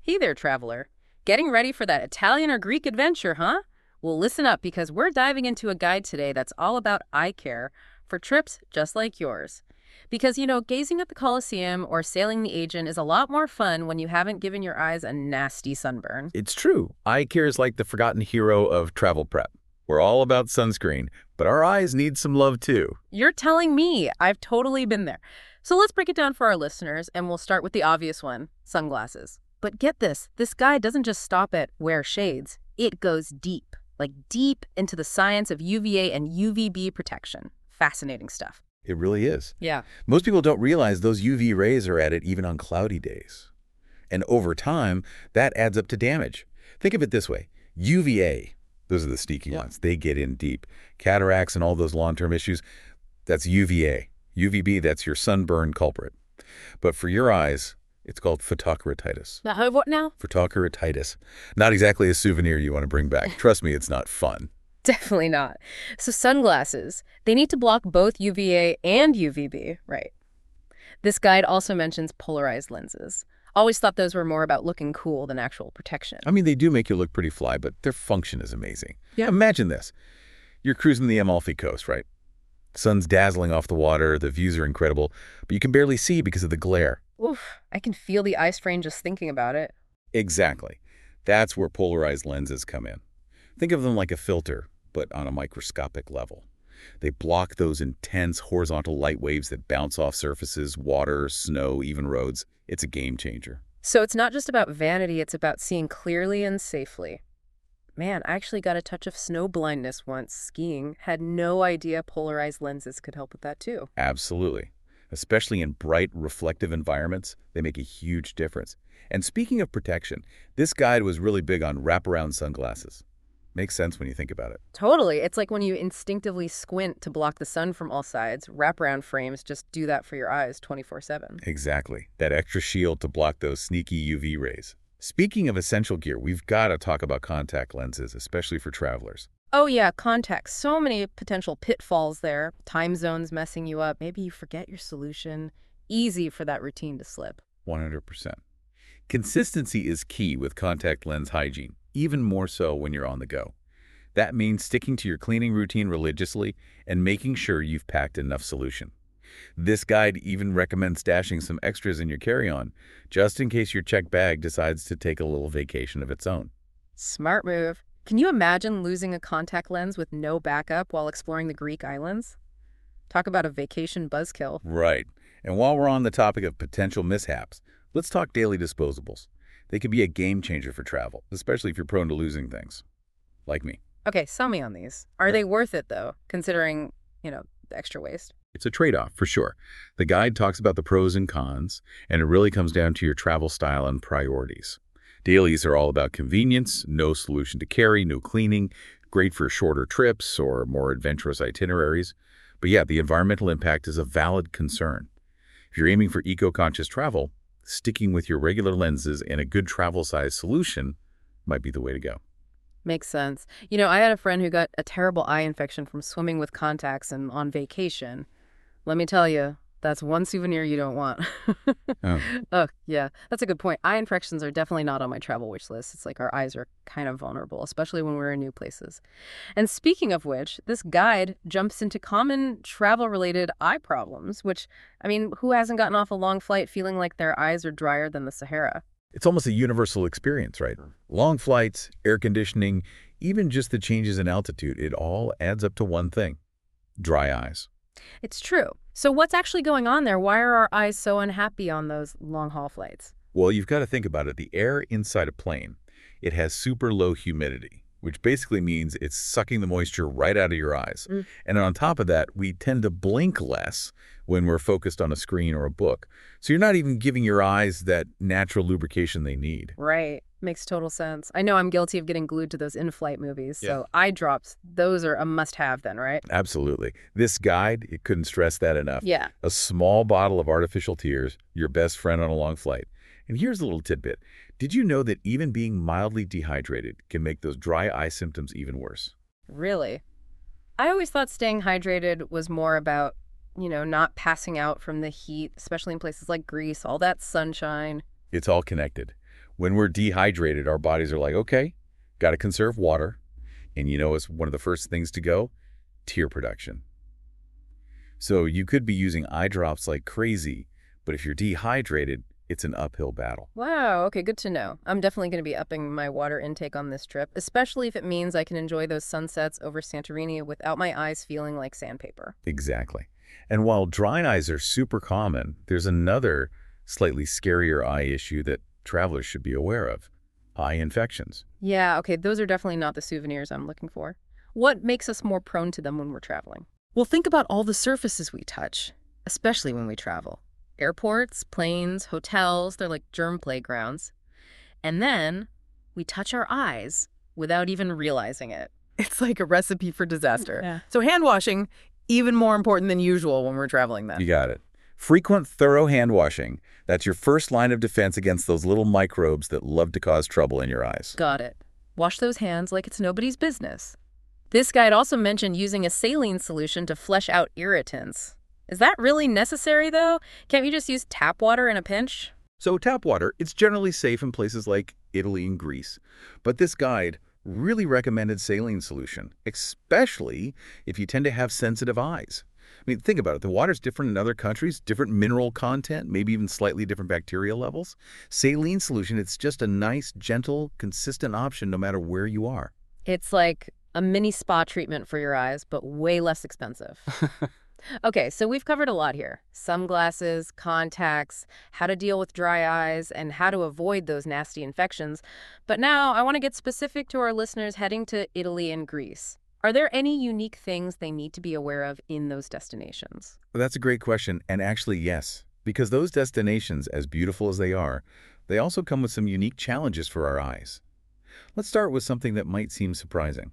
Hey there, traveler. Getting ready for that Italian or Greek adventure, huh? Well, listen up because we're diving into a guide today that's all about eye care for trips just like yours. Because, gazing at the Colosseum or sailing the Aegean is a lot more fun when you haven't given your eyes a nasty sunburn. It's true. Eye care is like the forgotten hero of travel prep. We're all about sunscreen, but our eyes need some love too. You're telling me. I've totally been there. So let's break it down for our listeners, and we'll start with the obvious one, sunglasses. But get this guide doesn't just stop at wear shades. It goes deep, like deep into the science of UVA and UVB protection. Fascinating stuff. It really is. Yeah. Most people don't realize those UV rays are at it even on cloudy days. And over time, that adds up to damage. Think of it this way. UVA, those are the sneaky ones. They get in deep. Cataracts and all those long-term issues, that's UVA. UVB, that's your sunburn culprit. But for your eyes, it's called photokeratitis. What now? Photokeratitis. Not exactly a souvenir you want to bring back. Trust me, it's not fun. Definitely not. So sunglasses, they need to block both UVA and UVB, right? This guide also mentions polarized lenses. Always thought those were more about looking cool than actual protection. I mean, they do make you look pretty fly, but their function is amazing. Yeah, imagine this. You're cruising the Amalfi Coast, right? Sun's dazzling off the water, the views are incredible, but you can barely see because of the glare. Oof, I can feel the eye strain just thinking about it. Exactly. That's where polarized lenses come in. Think of them like a filter, but on a microscopic level. They block those intense horizontal light waves that bounce off surfaces, water, snow, even roads. It's a game changer. So it's not just about vanity, it's about seeing clearly and safely. Man, I actually got a touch of snow blindness once skiing. Had no idea polarized lenses could help with that too. Absolutely. Especially in bright, reflective environments, they make a huge difference. And speaking of protection, this guide was really big on wraparound sunglasses. Makes sense when you think about it. Totally. It's like when you instinctively squint to block the sun from all sides, wraparound frames just do that for your eyes 24/7. Exactly. That extra shield to block those sneaky UV rays. Speaking of essential gear, we've got to talk about contact lenses, especially for travelers. Oh yeah, contacts. So many potential pitfalls there. Time zones messing you up. Maybe you forget your solution. Easy for that routine to slip. 100%. Consistency is key with contact lens hygiene, even more so when you're on the go. That means sticking to your cleaning routine religiously and making sure you've packed enough solution. This guide even recommends stashing some extras in your carry-on, just in case your checked bag decides to take a little vacation of its own. Smart move. Can you imagine losing a contact lens with no backup while exploring the Greek islands? Talk about a vacation buzzkill. Right. And while we're on the topic of potential mishaps, let's talk daily disposables. They could be a game changer for travel, especially if you're prone to losing things, like me. Okay, sell me on these. Are they worth it, though, considering, the extra waste? It's a trade-off, for sure. The guide talks about the pros and cons, and it really comes down to your travel style and priorities. Dailies are all about convenience, no solution to carry, no cleaning, great for shorter trips or more adventurous itineraries. But yeah, the environmental impact is a valid concern. If you're aiming for eco-conscious travel, sticking with your regular lenses and a good travel-size solution might be the way to go. Makes sense. I had a friend who got a terrible eye infection from swimming with contacts and on vacation. Let me tell you, that's one souvenir you don't want. Oh. Oh, yeah. That's a good point. Eye infections are definitely not on my travel wish list. It's like our eyes are kind of vulnerable, especially when we're in new places. And speaking of which, this guide jumps into common travel-related eye problems, which, who hasn't gotten off a long flight feeling like their eyes are drier than the Sahara? It's almost a universal experience, right? Long flights, air conditioning, even just the changes in altitude, it all adds up to one thing: dry eyes. It's true. So what's actually going on there? Why are our eyes so unhappy on those long-haul flights? Well, you've got to think about it. The air inside a plane, it has super low humidity, which basically means it's sucking the moisture right out of your eyes. And on top of that, we tend to blink less when we're focused on a screen or a book. So you're not even giving your eyes that natural lubrication they need. Right. Makes total sense. I know I'm guilty of getting glued to those in-flight movies, so eye drops, those are a must-have then, right? Absolutely. This guide, it couldn't stress that enough. Yeah. A small bottle of artificial tears, your best friend on a long flight. And here's a little tidbit. Did you know that even being mildly dehydrated can make those dry eye symptoms even worse? Really? I always thought staying hydrated was more about, not passing out from the heat, especially in places like Greece, all that sunshine. It's all connected. When we're dehydrated, our bodies are like, okay, got to conserve water. And it's one of the first things to go? Tear production. So you could be using eye drops like crazy, but if you're dehydrated, it's an uphill battle. Wow, okay, good to know. I'm definitely going to be upping my water intake on this trip, especially if it means I can enjoy those sunsets over Santorini without my eyes feeling like sandpaper. Exactly. And while dry eyes are super common, there's another slightly scarier eye issue that travelers should be aware of: eye infections. Yeah, okay, those are definitely not the souvenirs I'm looking for. What makes us more prone to them when we're traveling? Well, think about all the surfaces we touch, especially when we travel. Airports, planes, hotels, they're like germ playgrounds. And then we touch our eyes without even realizing it. It's like a recipe for disaster. Yeah. So hand washing, even more important than usual when we're traveling then. You got it. Frequent, thorough hand washing. That's your first line of defense against those little microbes that love to cause trouble in your eyes. Got it. Wash those hands like it's nobody's business. This guide also mentioned using a saline solution to flush out irritants. Is that really necessary, though? Can't you just use tap water in a pinch? So tap water, it's generally safe in places like Italy and Greece. But this guide really recommended saline solution, especially if you tend to have sensitive eyes. I mean, think about it. The water's different in other countries, different mineral content, maybe even slightly different bacterial levels. Saline solution, it's just a nice, gentle, consistent option no matter where you are. It's like a mini spa treatment for your eyes, but way less expensive. Okay, so we've covered a lot here. Sunglasses, contacts, how to deal with dry eyes, and how to avoid those nasty infections. But now I want to get specific to our listeners heading to Italy and Greece. Are there any unique things they need to be aware of in those destinations? Well, that's a great question, and actually, yes. Because those destinations, as beautiful as they are, they also come with some unique challenges for our eyes. Let's start with something that might seem surprising.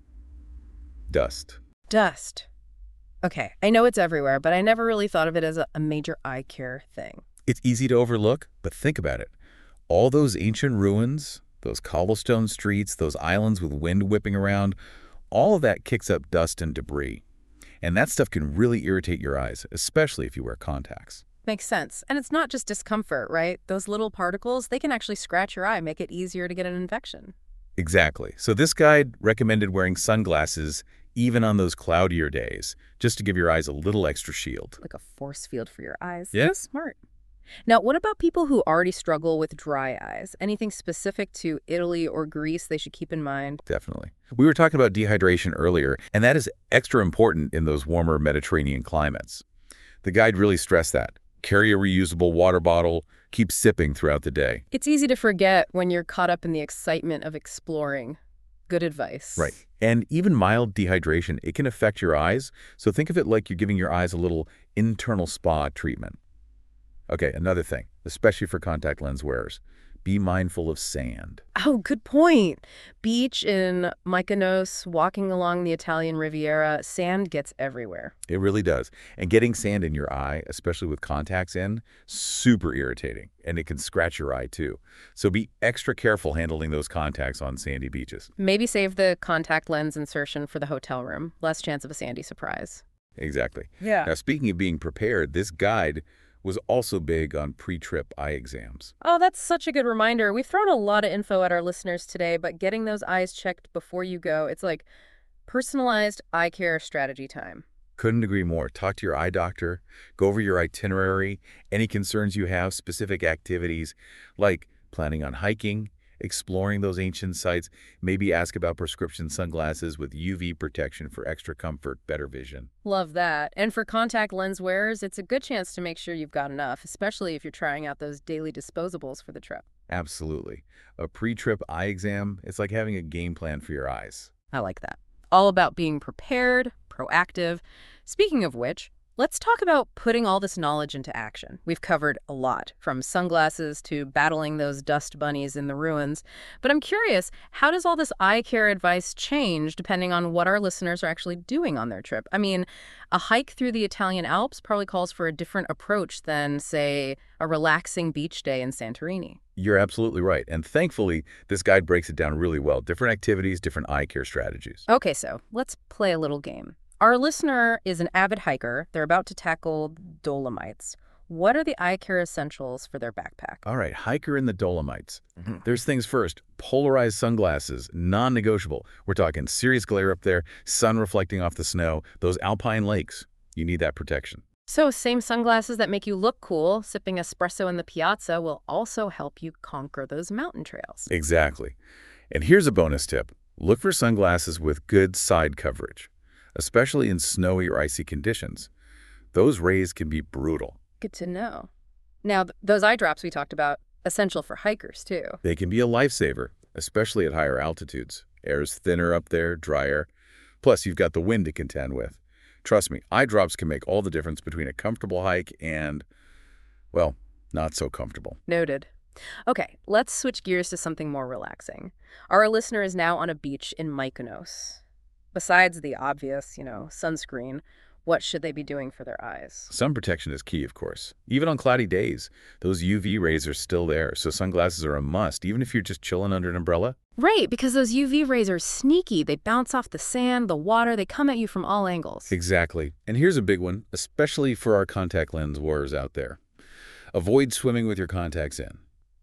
Dust. Dust. Okay, I know it's everywhere, but I never really thought of it as a major eye care thing. It's easy to overlook, but think about it. All those ancient ruins, those cobblestone streets, those islands with wind whipping around, all of that kicks up dust and debris. And that stuff can really irritate your eyes, especially if you wear contacts. Makes sense. And it's not just discomfort, right? Those little particles, they can actually scratch your eye, make it easier to get an infection. Exactly. So this guide recommended wearing sunglasses even on those cloudier days, just to give your eyes a little extra shield. Like a force field for your eyes. Yeah. That's smart. Now, what about people who already struggle with dry eyes? Anything specific to Italy or Greece they should keep in mind? Definitely. We were talking about dehydration earlier, and that is extra important in those warmer Mediterranean climates. The guide really stressed that. Carry a reusable water bottle, keep sipping throughout the day. It's easy to forget when you're caught up in the excitement of exploring. Good advice. Right. And even mild dehydration, it can affect your eyes. So think of it like you're giving your eyes a little internal spa treatment. Okay, another thing, especially for contact lens wearers, be mindful of sand. Oh, good point. Beach in Mykonos, walking along the Italian Riviera, sand gets everywhere. It really does. And getting sand in your eye, especially with contacts in, super irritating. And it can scratch your eye too. So be extra careful handling those contacts on sandy beaches. Maybe save the contact lens insertion for the hotel room. Less chance of a sandy surprise. Exactly. Yeah. Now, speaking of being prepared, this guide was also big on pre-trip eye exams. Oh, that's such a good reminder. We've thrown a lot of info at our listeners today, but getting those eyes checked before you go, it's like personalized eye care strategy time. Couldn't agree more. Talk to your eye doctor, go over your itinerary, any concerns you have, specific activities like planning on hiking, exploring those ancient sites, maybe ask about prescription sunglasses with UV protection for extra comfort, better vision. Love that. And for contact lens wearers, it's a good chance to make sure you've got enough, especially if you're trying out those daily disposables for the trip. Absolutely. A pre-trip eye exam, it's like having a game plan for your eyes. I like that. All about being prepared, proactive. Speaking of which, let's talk about putting all this knowledge into action. We've covered a lot, from sunglasses to battling those dust bunnies in the ruins. But I'm curious, how does all this eye care advice change depending on what our listeners are actually doing on their trip? I mean, a hike through the Italian Alps probably calls for a different approach than, say, a relaxing beach day in Santorini. You're absolutely right. And thankfully, this guide breaks it down really well. Different activities, different eye care strategies. Okay, so let's play a little game. Our listener is an avid hiker. They're about to tackle Dolomites. What are the eye care essentials for their backpack? All right, hiker in the Dolomites. Mhm. There's things first. Polarized sunglasses, non-negotiable. We're talking serious glare up there, sun reflecting off the snow, those alpine lakes. You need that protection. So, same sunglasses that make you look cool, sipping espresso in the piazza will also help you conquer those mountain trails. Exactly. And here's a bonus tip. Look for sunglasses with good side coverage, especially in snowy or icy conditions. Those rays can be brutal. Good to know. Now, those eye drops we talked about, essential for hikers too. They can be a lifesaver, especially at higher altitudes. Air's thinner up there, drier. Plus, you've got the wind to contend with. Trust me, eye drops can make all the difference between a comfortable hike and, well, not so comfortable. Noted. Okay, let's switch gears to something more relaxing. Our listener is now on a beach in Mykonos. Besides the obvious, sunscreen, what should they be doing for their eyes? Sun protection is key, of course. Even on cloudy days, those UV rays are still there, so sunglasses are a must, even if you're just chilling under an umbrella. Right, because those UV rays are sneaky. They bounce off the sand, the water, they come at you from all angles. Exactly. And here's a big one, especially for our contact lens wearers out there. Avoid swimming with your contacts in.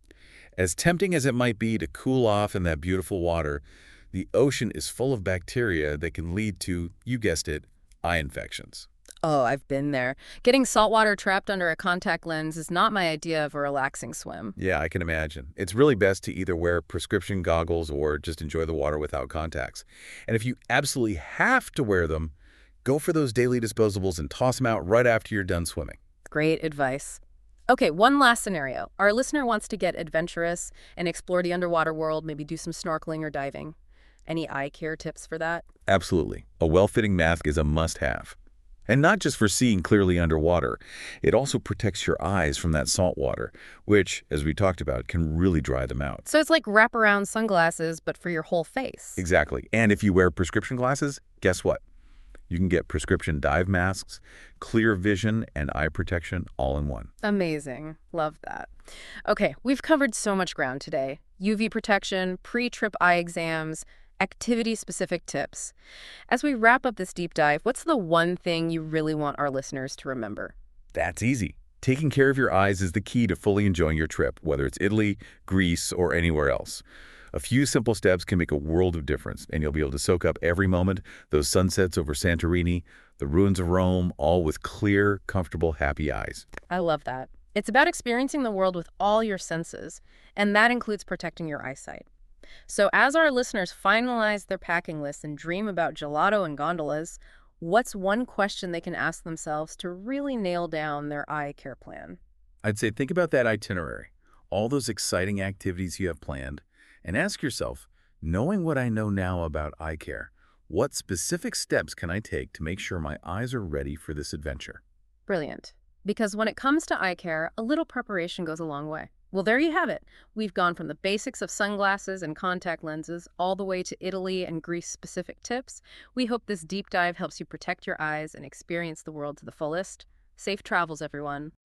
As tempting as it might be to cool off in that beautiful water, the ocean is full of bacteria that can lead to, you guessed it, eye infections. Oh, I've been there. Getting saltwater trapped under a contact lens is not my idea of a relaxing swim. Yeah, I can imagine. It's really best to either wear prescription goggles or just enjoy the water without contacts. And if you absolutely have to wear them, go for those daily disposables and toss them out right after you're done swimming. Great advice. Okay, one last scenario. Our listener wants to get adventurous and explore the underwater world, maybe do some snorkeling or diving. Any eye care tips for that? Absolutely. A well-fitting mask is a must-have. And not just for seeing clearly underwater. It also protects your eyes from that salt water, which, as we talked about, can really dry them out. So it's like wraparound sunglasses, but for your whole face. Exactly. And if you wear prescription glasses, guess what? You can get prescription dive masks, clear vision, and eye protection all in one. Amazing. Love that. Okay, we've covered so much ground today. UV protection, pre-trip eye exams, activity-specific tips. As we wrap up this deep dive, what's the one thing you really want our listeners to remember? That's easy. Taking care of your eyes is the key to fully enjoying your trip, whether it's Italy, Greece, or anywhere else. A few simple steps can make a world of difference, and you'll be able to soak up every moment, those sunsets over Santorini, the ruins of Rome, all with clear, comfortable, happy eyes. I love that. It's about experiencing the world with all your senses, and that includes protecting your eyesight. So as our listeners finalize their packing lists and dream about gelato and gondolas, what's one question they can ask themselves to really nail down their eye care plan? I'd say think about that itinerary, all those exciting activities you have planned, and ask yourself, knowing what I know now about eye care, what specific steps can I take to make sure my eyes are ready for this adventure? Brilliant. Because when it comes to eye care, a little preparation goes a long way. Well, there you have it. We've gone from the basics of sunglasses and contact lenses all the way to Italy and Greece-specific tips. We hope this deep dive helps you protect your eyes and experience the world to the fullest. Safe travels, everyone.